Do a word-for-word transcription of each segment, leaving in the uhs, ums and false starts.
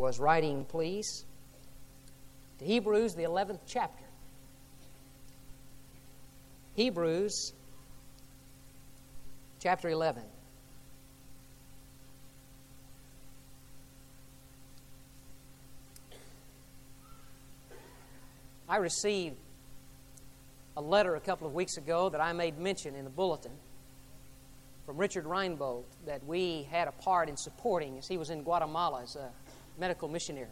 was writing, please, to Hebrews, the eleventh chapter. Hebrews, chapter eleven. I received a letter a couple of weeks ago that I made mention in the bulletin from Richard Reinbold that we had a part in supporting as he was in Guatemala as a medical missionary.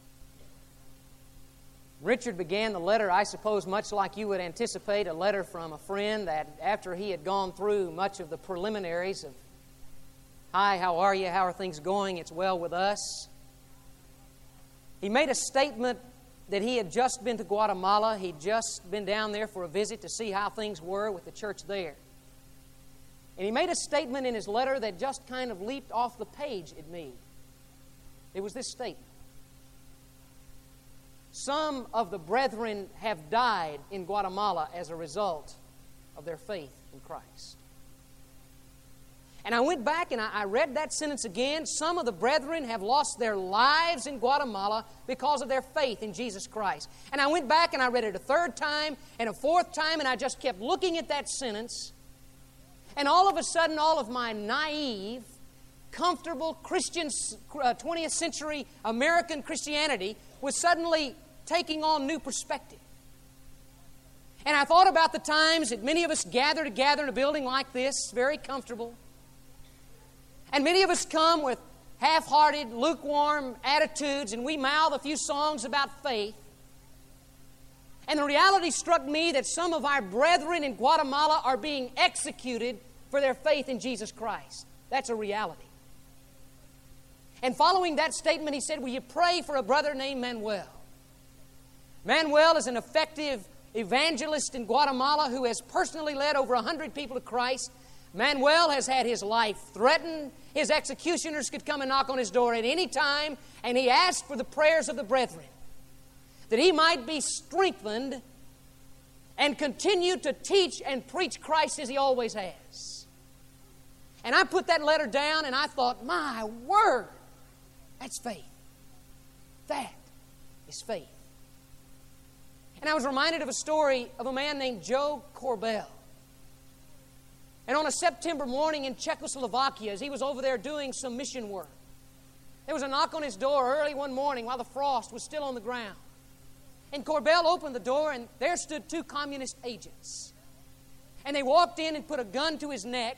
Richard began the letter, I suppose, much like you would anticipate, a letter from a friend that after he had gone through much of the preliminaries of, "Hi, how are you? How are things going? It's well with us." He made a statement that he had just been to Guatemala. He'd just been down there for a visit to see how things were with the church there. And he made a statement in his letter that just kind of leaped off the page at me. It was this statement: "Some of the brethren have died in Guatemala as a result of their faith in Christ." And I went back and I read that sentence again. Some of the brethren have lost their lives in Guatemala because of their faith in Jesus Christ. And I went back and I read it a third time and a fourth time, and I just kept looking at that sentence. And all of a sudden, all of my naive, comfortable Christian, uh, twentieth century American Christianity was suddenly taking on new perspective. And I thought about the times that many of us gather together in a building like this, very comfortable. And many of us come with half-hearted, lukewarm attitudes, and we mouth a few songs about faith. And the reality struck me that some of our brethren in Guatemala are being executed for their faith in Jesus Christ. That's a reality. And following that statement, he said, "Will you pray for a brother named Manuel?" Manuel is an effective evangelist in Guatemala who has personally led over one hundred people to Christ. Manuel has had his life threatened. His executioners could come and knock on his door at any time, and he asked for the prayers of the brethren that he might be strengthened and continue to teach and preach Christ as he always has. And I put that letter down and I thought, my word, that's faith. That is faith. And I was reminded of a story of a man named Joe Corbell. And on a September morning in Czechoslovakia, as he was over there doing some mission work, there was a knock on his door early one morning while the frost was still on the ground. And Corbell opened the door, and there stood two communist agents. And they walked in and put a gun to his neck.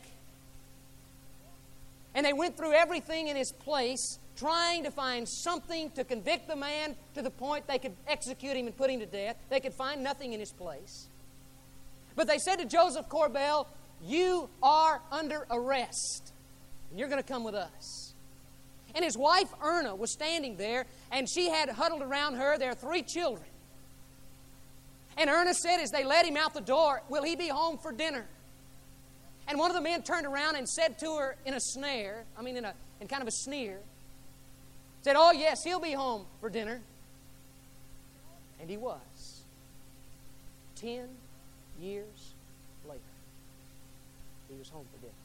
And they went through everything in his place, trying to find something to convict the man to the point they could execute him and put him to death. They could find nothing in his place. But they said to Joseph Corbell, "You are under arrest, and you're going to come with us." And his wife, Erna, was standing there, and she had huddled around her their three children. And Erna said as they let him out the door, "Will he be home for dinner?" And one of the men turned around and said to her in a snare, I mean in, a, in kind of a sneer, said, "Oh yes, he'll be home for dinner." And he was. Ten years later, he was home for dinner.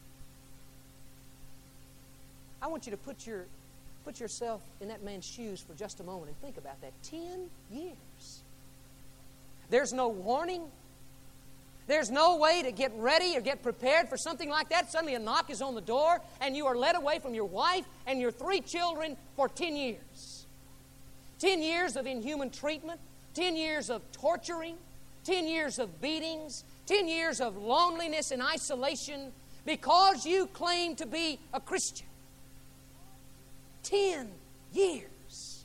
I want you to put your put yourself in that man's shoes for just a moment and think about that. Ten years. There's no warning. There's no way to get ready or get prepared for something like that. Suddenly a knock is on the door and you are led away from your wife and your three children for ten years. Ten years of inhuman treatment. Ten years of torturing. Ten years of beatings. Ten years of loneliness and isolation because you claim to be a Christian. Ten years.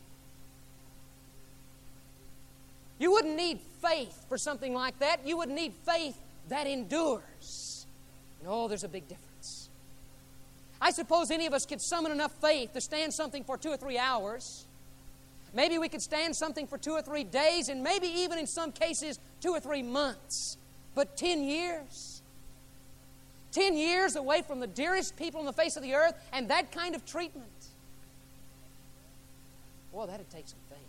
You wouldn't need faith for something like that. You would need faith that endures. And oh, there's a big difference. I suppose any of us could summon enough faith to stand something for two or three hours. Maybe we could stand something for two or three days, and maybe even in some cases, two or three months. But ten years? Ten years away from the dearest people on the face of the earth, and that kind of treatment? Well, that'd take some faith.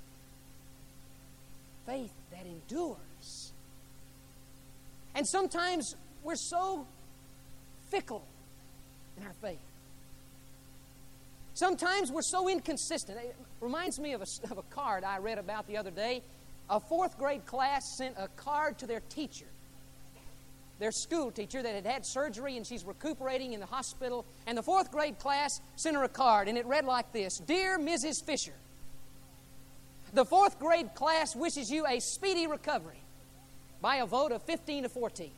Faith that endures. And sometimes we're so fickle in our faith. Sometimes we're so inconsistent. It reminds me of a, of a card I read about the other day. A fourth grade class sent a card to their teacher, their school teacher that had had surgery and she's recuperating in the hospital. And the fourth grade class sent her a card, and it read like this: Dear Missus Fisher, the fourth grade class wishes you a speedy recovery by a vote of fifteen to fourteen.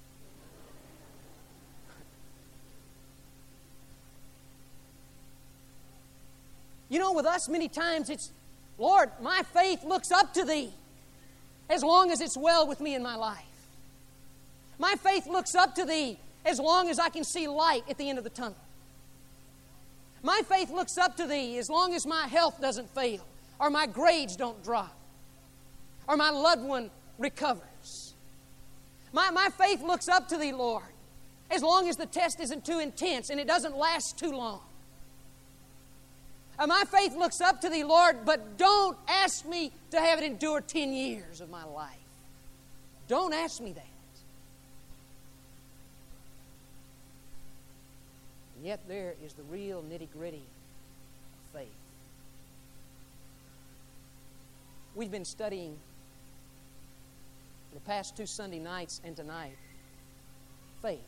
You know, with us, many times it's, Lord, my faith looks up to Thee as long as it's well with me in my life. My faith looks up to Thee as long as I can see light at the end of the tunnel. My faith looks up to Thee as long as my health doesn't fail, or my grades don't drop, or my loved one recovers. My, my faith looks up to Thee, Lord, as long as the test isn't too intense and it doesn't last too long. And my faith looks up to Thee, Lord, but don't ask me to have it endure ten years of my life. Don't ask me that. And yet there is the real nitty-gritty of faith. We've been studying the past two Sunday nights and tonight faith.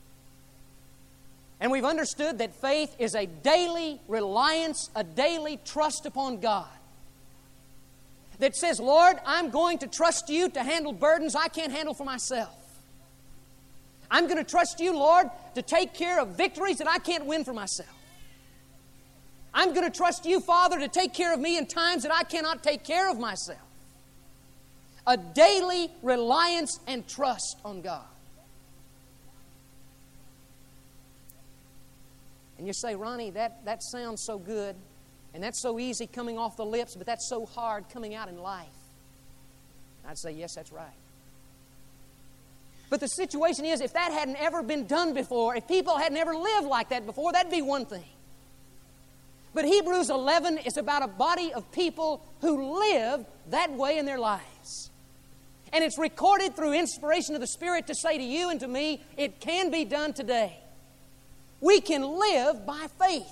And we've understood that faith is a daily reliance, a daily trust upon God. That says, Lord, I'm going to trust You to handle burdens I can't handle for myself. I'm going to trust You, Lord, to take care of victories that I can't win for myself. I'm going to trust You, Father, to take care of me in times that I cannot take care of myself. A daily reliance and trust on God. And you say, Ronnie, that, that sounds so good, and that's so easy coming off the lips, but that's so hard coming out in life. I'd say, yes, that's right. But the situation is, if that hadn't ever been done before, if people hadn't ever lived like that before, that'd be one thing. But Hebrews eleven is about a body of people who live that way in their lives. And it's recorded through inspiration of the Spirit to say to you and to me, it can be done today. We can live by faith.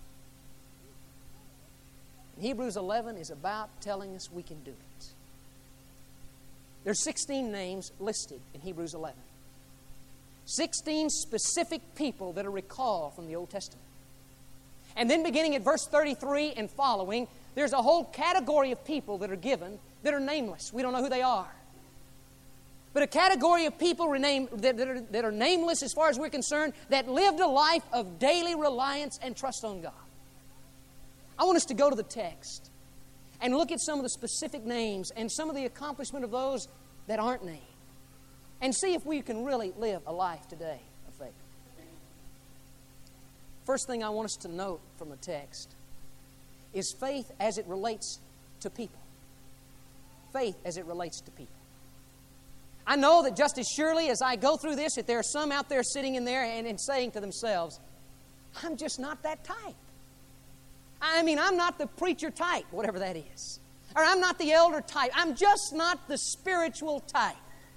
And Hebrews eleven is about telling us we can do it. There's sixteen names listed in Hebrews eleven. sixteen specific people that are recalled from the Old Testament. And then beginning at verse thirty-three and following, there's a whole category of people that are given that are nameless. We don't know who they are. But a category of people rename, that, that, are, that are nameless as far as we're concerned, that lived a life of daily reliance and trust on God. I want us to go to the text and look at some of the specific names and some of the accomplishment of those that aren't named, and see if we can really live a life today of faith. First thing I want us to note from the text is faith as it relates to people. Faith as it relates to people. I know that just as surely as I go through this, that there are some out there sitting in there and, and saying to themselves, I'm just not that type. I mean, I'm not the preacher type, whatever that is. Or I'm not the elder type. I'm just not the spiritual type.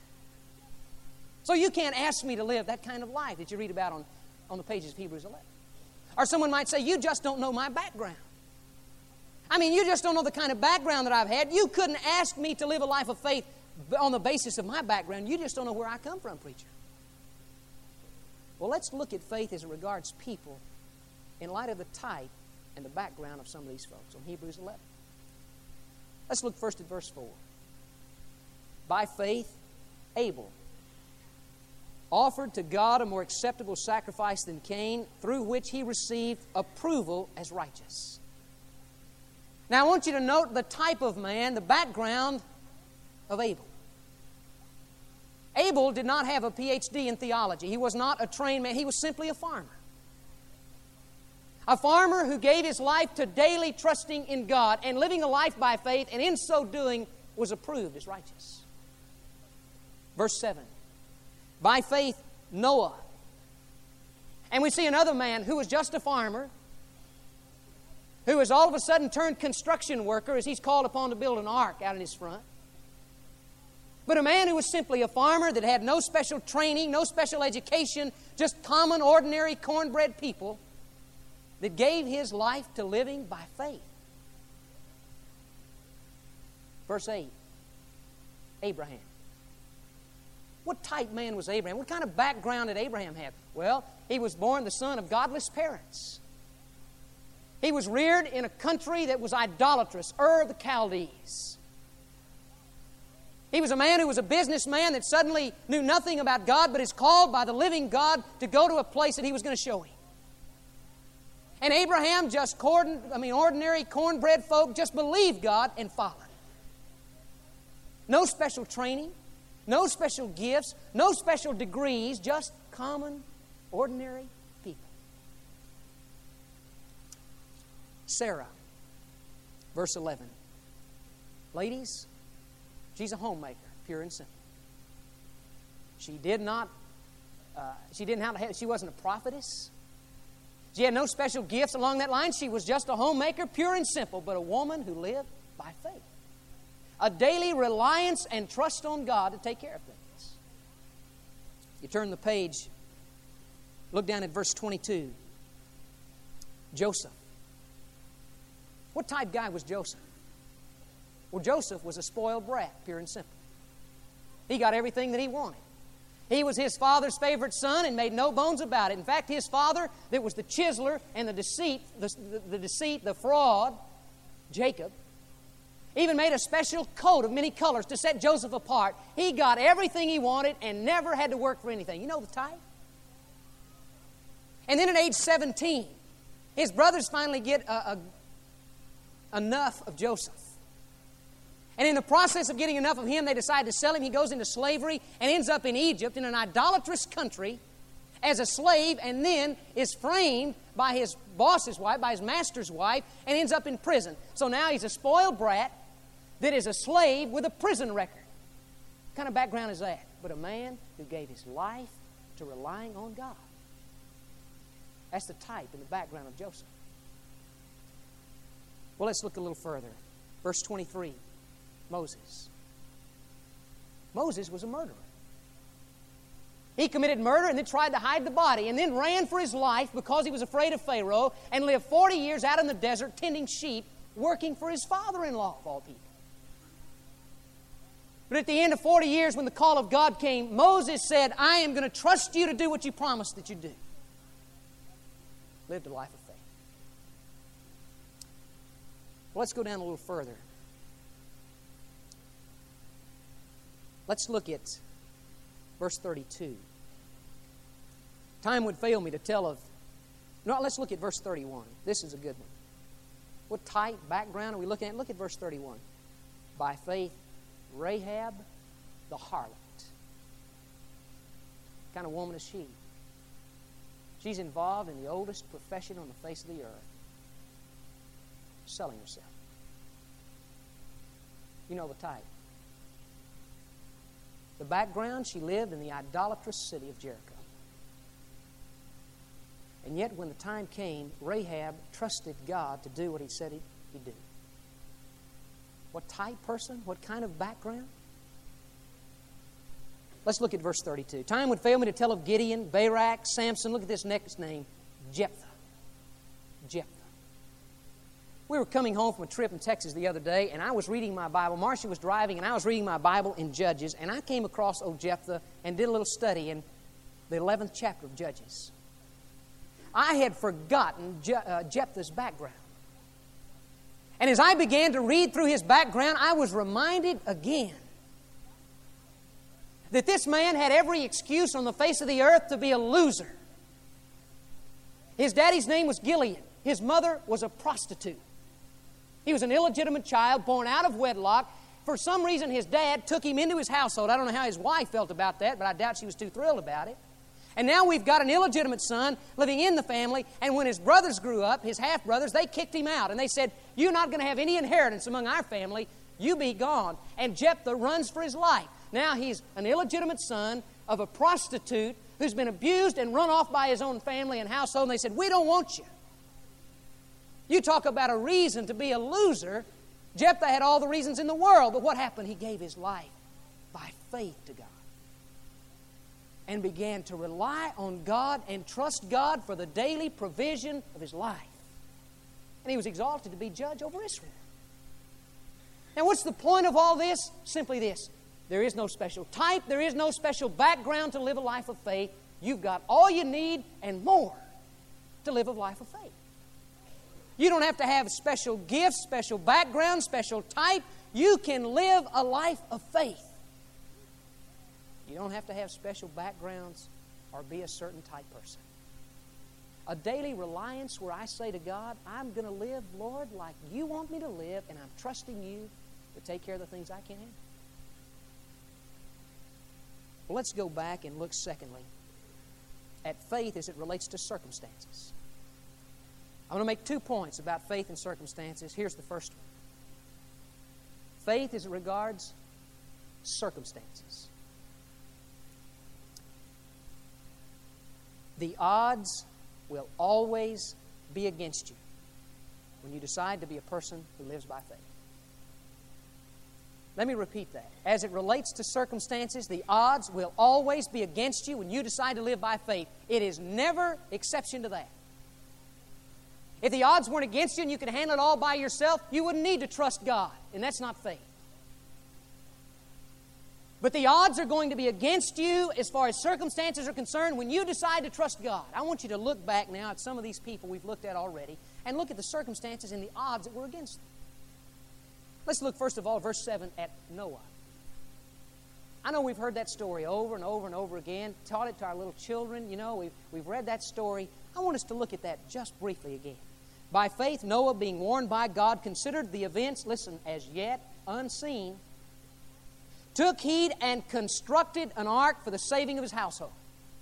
So you can't ask me to live that kind of life that you read about on, on the pages of Hebrews eleven. Or someone might say, you just don't know my background. I mean, you just don't know the kind of background that I've had. You couldn't ask me to live a life of faith on the basis of my background. You just don't know where I come from, preacher. Well, let's look at faith as it regards people in light of the type and the background of some of these folks on Hebrews eleven. Let's look first at verse four. By faith, Abel offered to God a more acceptable sacrifice than Cain, through which he received approval as righteous. Now I want you to note the type of man, the background of Abel. Abel did not have a P H D in theology. He was not a trained man. He was simply a farmer. A farmer who gave his life to daily trusting in God and living a life by faith, and in so doing was approved as righteous. Verse seven. By faith, Noah. And we see another man who was just a farmer, who has all of a sudden turned construction worker as he's called upon to build an ark out in his front. But a man who was simply a farmer that had no special training, no special education, just common, ordinary, cornbread people. that gave his life to living by faith. Verse eight, Abraham. What type man was Abraham? What kind of background did Abraham have? Well, he was born the son of godless parents. He was reared in a country that was idolatrous, Ur of the Chaldees. He was a man who was a businessman that suddenly knew nothing about God, but is called by the living God to go to a place that He was going to show him. And Abraham, just cordon, I mean, ordinary cornbread folk, just believed God and followed. No special training, no special gifts, no special degrees, just common, ordinary people. Sarah, verse eleven. Ladies, she's a homemaker, pure and simple. She did not, uh, she didn't have, she wasn't a prophetess. She had no special gifts along that line. She was just a homemaker, pure and simple, but a woman who lived by faith. A daily reliance and trust on God to take care of things. You turn the page, look down at verse twenty-two. Joseph. What type guy was Joseph? Well, Joseph was a spoiled brat, pure and simple. He got everything that he wanted. He was his father's favorite son and made no bones about it. In fact, his father, that was the chiseler and the deceit, the, the, the deceit, the fraud, Jacob, even made a special coat of many colors to set Joseph apart. He got everything he wanted and never had to work for anything. You know the type? And then at age seventeen, his brothers finally get a, a, enough of Joseph. And in the process of getting enough of him, they decide to sell him. He goes into slavery and ends up in Egypt, in an idolatrous country, as a slave, and then is framed by his boss's wife, by his master's wife, and ends up in prison. So now he's a spoiled brat that is a slave with a prison record. What kind of background is that? But a man who gave his life to relying on God. That's the type and the background of Joseph. Well, let's look a little further. Verse twenty-three. Moses. Moses was a murderer. He committed murder and then tried to hide the body and then ran for his life because he was afraid of Pharaoh and lived forty years out in the desert tending sheep, working for his father-in-law, of all people. But at the end of forty years, when the call of God came, Moses said, I am going to trust you to do what you promised that you'd do. Lived a life of faith. Well, let's go down a little further. Let's look at verse thirty-two. Time would fail me to tell of... No, let's look at verse thirty-one. This is a good one. What type, background are we looking at? Look at verse thirty-one. By faith, Rahab the harlot. What kind of woman is she? She's involved in the oldest profession on the face of the earth. Selling herself. You know the type. The background, she lived in the idolatrous city of Jericho. And yet when the time came, Rahab trusted God to do what He said He'd do. What type person? What kind of background? Let's look at verse thirty-two. Time would fail me to tell of Gideon, Barak, Samson. Look at this next name, Jephthah. Jephthah. We were coming home from a trip in Texas the other day, and I was reading my Bible. Marcia was driving, and I was reading my Bible in Judges, and I came across old Jephthah and did a little study in the eleventh chapter of Judges. I had forgotten Je- uh, Jephthah's background. And as I began to read through his background, I was reminded again that this man had every excuse on the face of the earth to be a loser. His daddy's name was Gilead. His mother was a prostitute. He was an illegitimate child born out of wedlock. For some reason, his dad took him into his household. I don't know how his wife felt about that, but I doubt she was too thrilled about it. And now we've got an illegitimate son living in the family, and when his brothers grew up, his half-brothers, they kicked him out. And they said, you're not going to have any inheritance among our family. You be gone. And Jephthah runs for his life. Now he's an illegitimate son of a prostitute who's been abused and run off by his own family and household. And they said, we don't want you. You talk about a reason to be a loser. Jephthah had all the reasons in the world, but what happened? He gave his life by faith to God and began to rely on God and trust God for the daily provision of his life. And he was exalted to be judge over Israel. Now, what's the point of all this? Simply this. There is no special type. There is no special background to live a life of faith. You've got all you need and more to live a life of faith. You don't have to have special gifts, special background, special type. You can live a life of faith. You don't have to have special backgrounds or be a certain type person. A daily reliance where I say to God, I'm going to live, Lord, like you want me to live, and I'm trusting you to take care of the things I can't handle. Well, let's go back and look, secondly, at faith as it relates to circumstances. I'm going to make two points about faith and circumstances. Here's the first one. Faith as it regards circumstances. The odds will always be against you when you decide to be a person who lives by faith. Let me repeat that. As it relates to circumstances, the odds will always be against you when you decide to live by faith. It is never exception to that. If the odds weren't against you and you could handle it all by yourself, you wouldn't need to trust God, and that's not faith. But the odds are going to be against you as far as circumstances are concerned when you decide to trust God. I want you to look back now at some of these people we've looked at already and look at the circumstances and the odds that were against them. Let's look first of all, verse seven, at Noah. I know we've heard that story over and over and over again, taught it to our little children. You know, we've, we've read that story. I want us to look at that just briefly again. By faith, Noah, being warned by God, considered the events, listen, as yet unseen, took heed and constructed an ark for the saving of his household.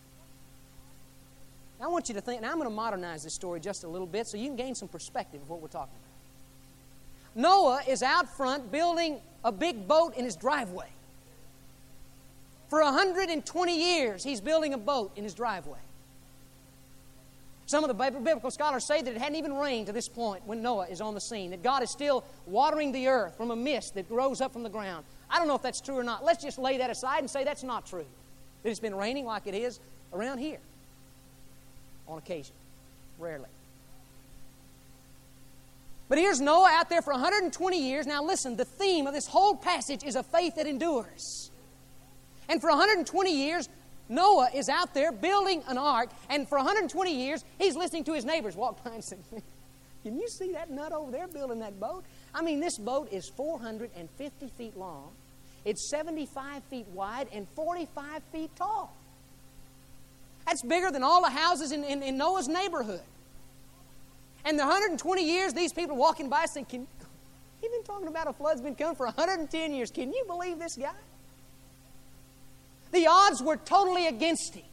Now, I want you to think, and I'm going to modernize this story just a little bit so you can gain some perspective of what we're talking about. Noah is out front building a big boat in his driveway. For one hundred twenty years, he's building a boat in his driveway. Some of the biblical scholars say that it hadn't even rained to this point when Noah is on the scene, that God is still watering the earth from a mist that rose up from the ground. I don't know if that's true or not. Let's just lay that aside and say that's not true. That it's been raining like it is around here on occasion, rarely. But here's Noah out there for one hundred twenty years. Now listen, the theme of this whole passage is a faith that endures. And for one hundred twenty years, Noah is out there building an ark, and for one hundred twenty years, he's listening to his neighbors walk by and say, can you see that nut over there building that boat? I mean, this boat is four hundred fifty feet long, it's seventy-five feet wide, and forty-five feet tall. That's bigger than all the houses in, in, in Noah's neighborhood. And the one hundred twenty years, these people are walking by saying, can, he's been talking about a flood's been coming for one hundred ten years. Can you believe this guy? The odds were totally against him.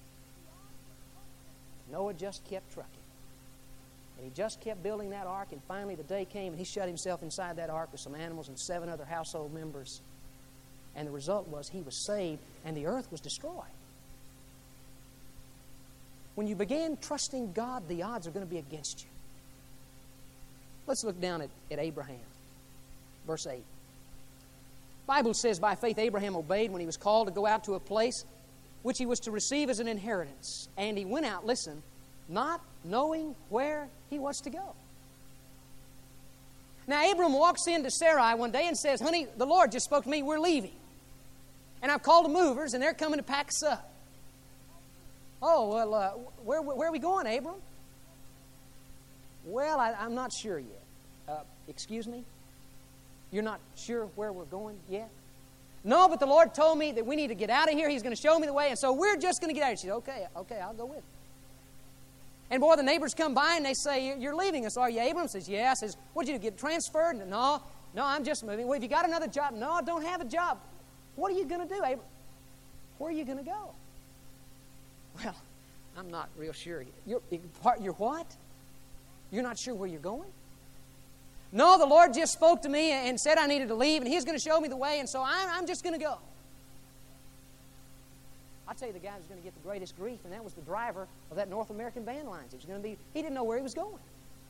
Noah just kept trucking. And he just kept building that ark, and finally the day came and he shut himself inside that ark with some animals and seven other household members. And the result was he was saved and the earth was destroyed. When you begin trusting God, the odds are going to be against you. Let's look down at, at Abraham. Verse eight. The Bible says, by faith Abraham obeyed when he was called to go out to a place which he was to receive as an inheritance. And he went out, listen, not knowing where he was to go. Now Abram walks into Sarai one day and says, honey, the Lord just spoke to me, we're leaving. And I've called the movers and they're coming to pack us up. Oh, well, uh, where, where are we going, Abram? Well, I, I'm not sure yet. Uh, excuse me? You're not sure where we're going yet? No, but the Lord told me that we need to get out of here. He's going to show me the way, and so we're just going to get out of here. She said, okay, okay, I'll go with you. And boy, the neighbors come by and they say, you're leaving us, are you? Abram says, yeah. I says, what did you do, get transferred? No, no, I'm just moving. Well, have you got another job? No, I don't have a job. What are you going to do, Abram? Where are you going to go? Well, I'm not real sure. You're, you're what? You're not sure where you're going? No, the Lord just spoke to me and said I needed to leave, and He's going to show me the way, and so I'm, I'm just going to go. I'll tell you the guy who's going to get the greatest grief, and that was the driver of that North American Van Lines. It was going to be, he didn't know where he was going.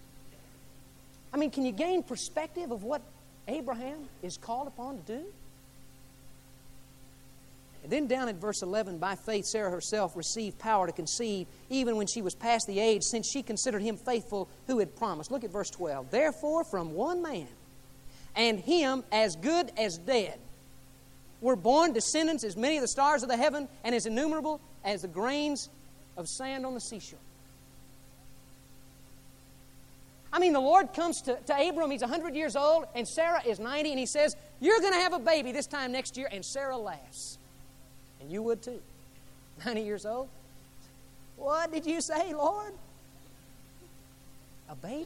I mean, can you gain perspective of what Abraham is called upon to do? And then down at verse eleven, by faith Sarah herself received power to conceive, even when she was past the age, since she considered him faithful who had promised. Look at verse twelve. Therefore, from one man, and him as good as dead, were born descendants as many of the stars of the heaven, and as innumerable as the grains of sand on the seashore. I mean, the Lord comes to, to Abram, he's one hundred years old, and Sarah is ninety, and he says, you're going to have a baby this time next year, and Sarah laughs. And you would too. ninety years old. What did you say, Lord? A baby?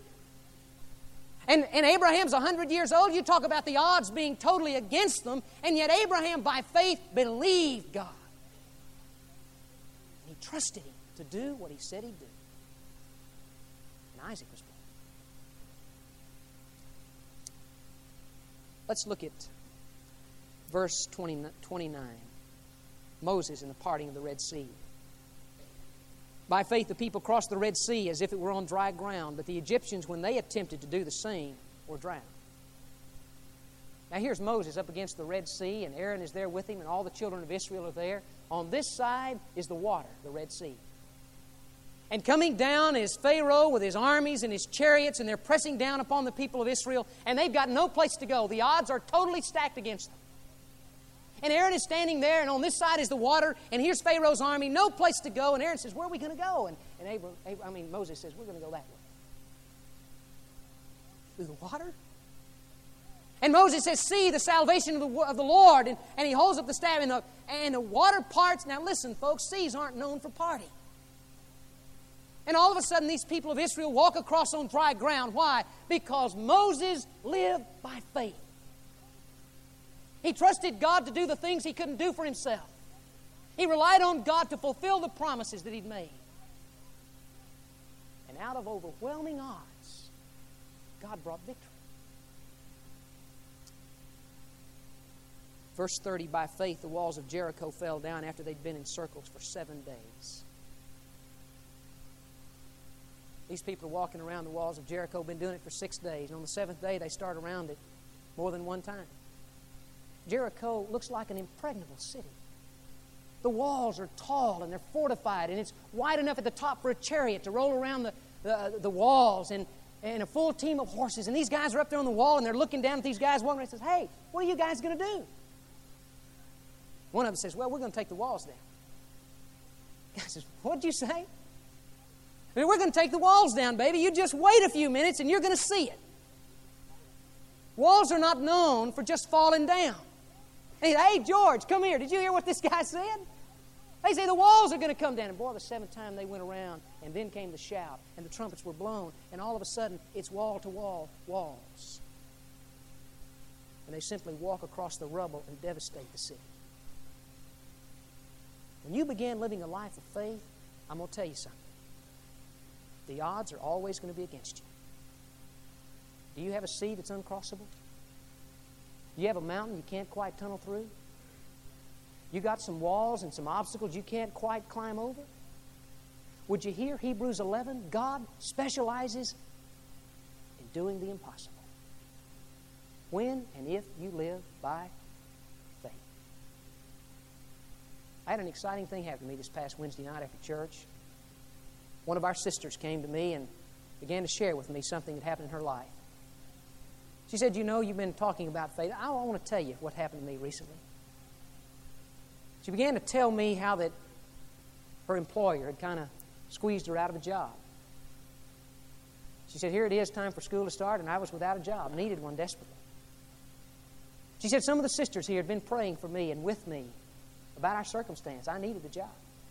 And, and Abraham's one hundred years old. You talk about the odds being totally against them, and yet Abraham, by faith, believed God. And he trusted Him to do what He said He'd do. And Isaac was born. Let's look at verse twenty-nine. Moses and the parting of the Red Sea. By faith the people crossed the Red Sea as if it were on dry ground, but the Egyptians, when they attempted to do the same, were drowned. Now here's Moses up against the Red Sea, and Aaron is there with him, and all the children of Israel are there. On this side is the water, the Red Sea. And coming down is Pharaoh with his armies and his chariots, and they're pressing down upon the people of Israel, and they've got no place to go. The odds are totally stacked against them. And Aaron is standing there, and on this side is the water, and here's Pharaoh's army, no place to go. And Aaron says, where are we going to go? And, and Abram, Abram, I mean, Moses says, we're going to go that way. Through the water? And Moses says, see the salvation of the, of the Lord. And, and he holds up the staff, and the, and the water parts. Now listen, folks, seas aren't known for party. And all of a sudden, these people of Israel walk across on dry ground. Why? Because Moses lived by faith. He trusted God to do the things he couldn't do for himself. He relied on God to fulfill the promises that He'd made. And out of overwhelming odds, God brought victory. Verse thirty, by faith the walls of Jericho fell down after they'd been in circles for seven days. These people are walking around the walls of Jericho, been doing it for six days. And on the seventh day, they start around it more than one time. Jericho looks like an impregnable city. The walls are tall and they're fortified, and it's wide enough at the top for a chariot to roll around the, the, the walls, and, and a full team of horses. And these guys are up there on the wall, and they're looking down at these guys walking around and says, hey, what are you guys going to do? One of them says, well, we're going to take the walls down. The guy says, what'd you say? I mean, we're going to take the walls down, baby. You just wait a few minutes and you're going to see it. Walls are not known for just falling down. He said, hey, George, come here. Did you hear what this guy said? They say the walls are going to come down. And boy, the seventh time they went around, and then came the shout, and the trumpets were blown, and all of a sudden, it's wall-to-wall walls. And they simply walk across the rubble and devastate the city. When you begin living a life of faith, I'm going to tell you something. The odds are always going to be against you. Do you have a sea that's uncrossable? Do you have a mountain you can't quite tunnel through? You got some walls and some obstacles you can't quite climb over? Would you hear Hebrews eleven? God specializes in doing the impossible. When and if you live by faith. I had an exciting thing happen to me this past Wednesday night after church. One of our sisters came to me and began to share with me something that happened in her life. She said, you know, you've been talking about faith. I want to tell you what happened to me recently. She began to tell me how that her employer had kind of squeezed her out of a job. She said, here it is, time for school to start, and I was without a job, needed one desperately. She said, some of the sisters here had been praying for me and with me about our circumstance. I needed the job.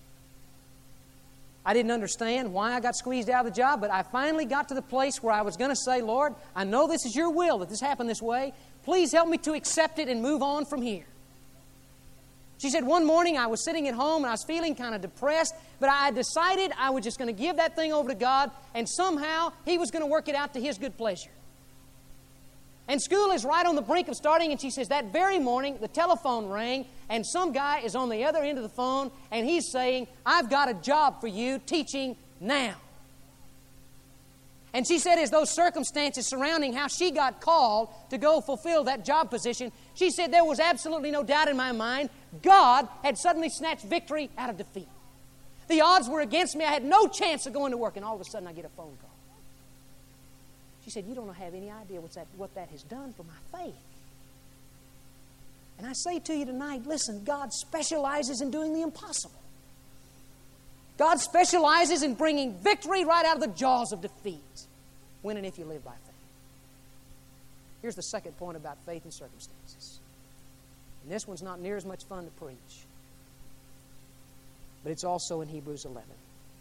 I didn't understand why I got squeezed out of the job, but I finally got to the place where I was going to say, Lord, I know this is your will that this happened this way. Please help me to accept it and move on from here. She said, one morning I was sitting at home and I was feeling kind of depressed, but I decided I was just going to give that thing over to God, and somehow He was going to work it out to His good pleasure. And school is right on the brink of starting, and she says, that very morning, the telephone rang, and some guy is on the other end of the phone, and he's saying, I've got a job for you teaching now. And she said as those circumstances surrounding how she got called to go fulfill that job position, she said there was absolutely no doubt in my mind God had suddenly snatched victory out of defeat. The odds were against me. I had no chance of going to work, and all of a sudden I get a phone call. She said, you don't have any idea what's that, what that has done for my faith. And I say to you tonight, listen, God specializes in doing the impossible. God specializes in bringing victory right out of the jaws of defeat, when and if you live by faith. Here's the second point about faith and circumstances. And this one's not near as much fun to preach, but it's also in Hebrews eleven.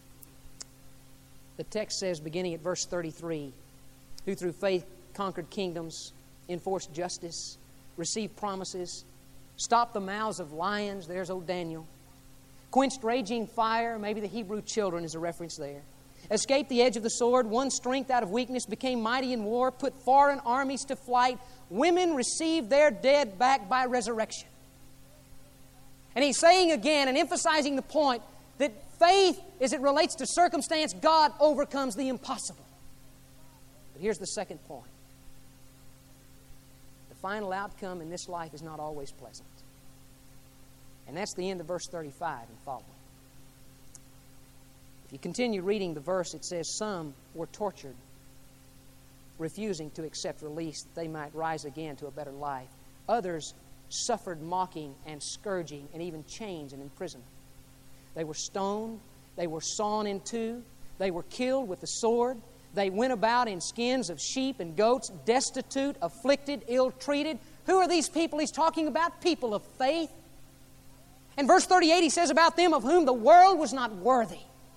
The text says, beginning at verse thirty-three, who through faith conquered kingdoms, enforced justice, received promises, stopped the mouths of lions, there's old Daniel, quenched raging fire, maybe the Hebrew children is a reference there, escaped the edge of the sword, won strength out of weakness, became mighty in war, put foreign armies to flight, women received their dead back by resurrection. And he's saying again and emphasizing the point that faith, as it relates to circumstance, God overcomes the impossible. But here's the second point. The final outcome in this life is not always pleasant. And that's the end of verse thirty-five and following. If you continue reading the verse, it says, some were tortured, refusing to accept release that they might rise again to a better life. Others suffered mocking and scourging and even chains and imprisonment. They were stoned. They were sawn in two. They were killed with the sword. They went about in skins of sheep and goats, destitute, afflicted, ill-treated. Who are these people he's talking about? People of faith. In verse thirty-eight, he says about them, of whom the world was not worthy.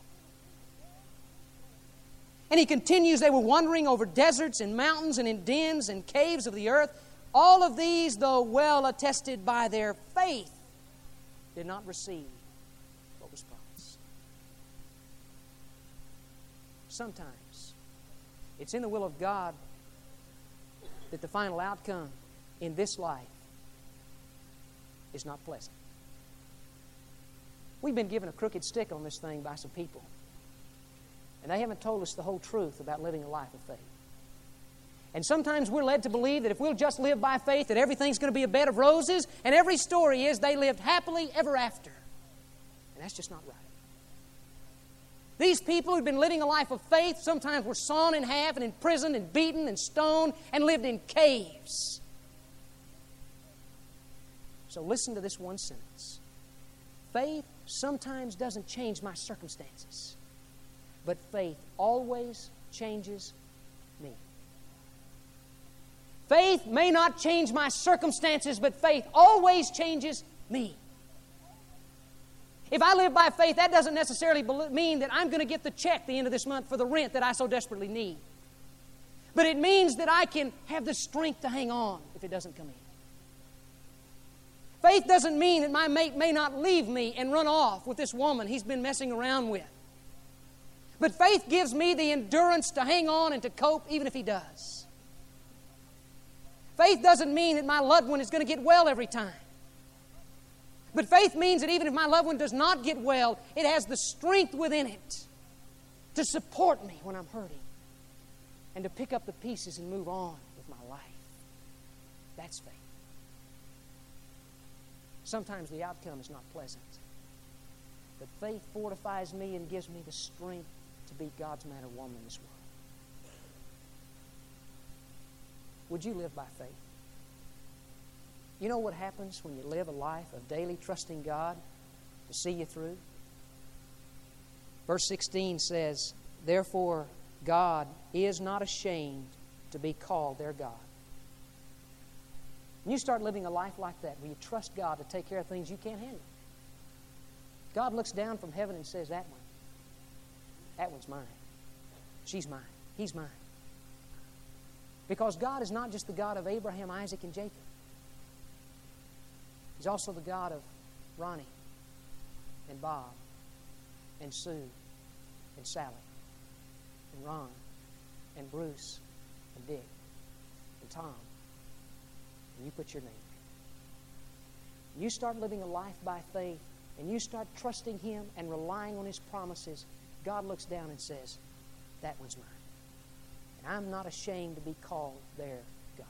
And he continues, they were wandering over deserts and mountains and in dens and caves of the earth. All of these, though well attested by their faith, did not receive what was promised. Sometimes it's in the will of God that the final outcome in this life is not pleasant. We've been given a crooked stick on this thing by some people. And they haven't told us the whole truth about living a life of faith. And sometimes we're led to believe that if we'll just live by faith, that everything's going to be a bed of roses, and every story is they lived happily ever after. And that's just not right. These people who've been living a life of faith sometimes were sawn in half and imprisoned and beaten and stoned and lived in caves. So listen to this one sentence. Faith sometimes doesn't change my circumstances, but faith always changes me. Faith may not change my circumstances, but faith always changes me. If I live by faith, that doesn't necessarily mean that I'm going to get the check at the end of this month for the rent that I so desperately need. But it means that I can have the strength to hang on if it doesn't come in. Faith doesn't mean that my mate may not leave me and run off with this woman he's been messing around with. But faith gives me the endurance to hang on and to cope even if he does. Faith doesn't mean that my loved one is going to get well every time. But faith means that even if my loved one does not get well, it has the strength within it to support me when I'm hurting and to pick up the pieces and move on with my life. That's faith. Sometimes the outcome is not pleasant. But faith fortifies me and gives me the strength to be God's man or woman in this world. Would you live by faith? You know what happens when you live a life of daily trusting God to see you through? Verse sixteen says, therefore God is not ashamed to be called their God. When you start living a life like that, where you trust God to take care of things you can't handle, God looks down from heaven and says, that one, that one's mine. She's mine. He's mine. Because God is not just the God of Abraham, Isaac, and Jacob. He's also the God of Ronnie and Bob and Sue and Sally and Ron and Bruce and Dick and Tom. And you put your name there. You start living a life by faith and you start trusting Him and relying on His promises, God looks down and says, that one's mine. I'm not ashamed to be called their God.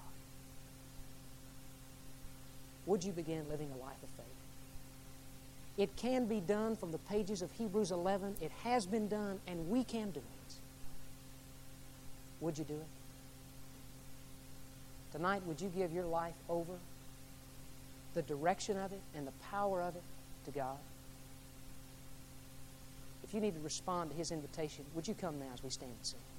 Would you begin living a life of faith? It can be done from the pages of Hebrews eleven. It has been done, and we can do it. Would you do it? Tonight, would you give your life over, the direction of it and the power of it, to God? If you need to respond to His invitation, would you come now as we stand and sing?